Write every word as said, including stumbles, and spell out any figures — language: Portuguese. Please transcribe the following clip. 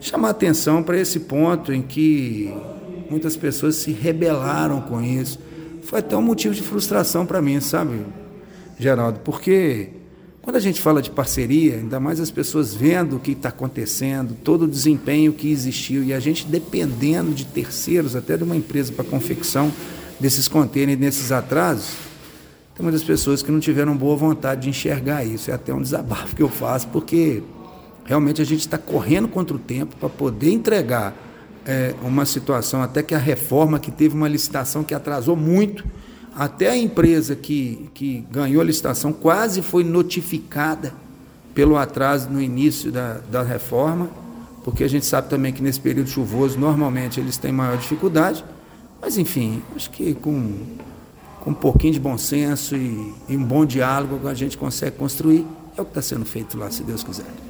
chamar atenção para esse ponto em que muitas pessoas se rebelaram com isso. Foi até um motivo de frustração para mim, sabe, Geraldo? Porque quando a gente fala de parceria, ainda mais as pessoas vendo o que está acontecendo, todo o desempenho que existiu, e a gente dependendo de terceiros, até de uma empresa para confecção desses contêineres, desses atrasos, tem muitas pessoas que não tiveram boa vontade de enxergar isso. É até um desabafo que eu faço, porque realmente a gente está correndo contra o tempo para poder entregar é, uma situação, até que a reforma, que teve uma licitação que atrasou muito, até a empresa que, que ganhou a licitação quase foi notificada pelo atraso no início da, da reforma, porque a gente sabe também que nesse período chuvoso, normalmente, eles têm maior dificuldade, mas, enfim, acho que com, com um pouquinho de bom senso e, e um bom diálogo a gente consegue construir. É o que está sendo feito lá, se Deus quiser.